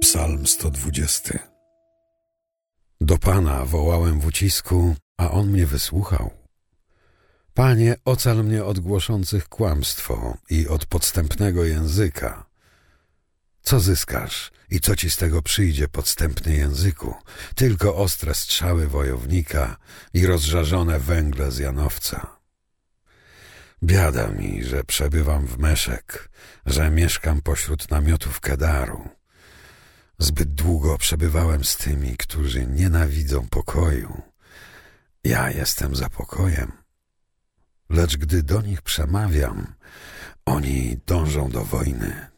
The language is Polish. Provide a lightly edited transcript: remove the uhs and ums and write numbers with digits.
Psalm 120. Do Pana wołałem w ucisku, a On mnie wysłuchał. Panie, ocal mnie od głoszących kłamstwo i od podstępnego języka. Co zyskasz i co ci z tego przyjdzie, podstępny języku? Tylko ostre strzały wojownika i rozżarzone węgle z janowca. Biada mi, że przebywam w Meszek, że mieszkam pośród namiotów Kedaru. Zbyt długo przebywałem z tymi, którzy nienawidzą pokoju. Ja jestem za pokojem. Lecz gdy do nich przemawiam, oni dążą do wojny.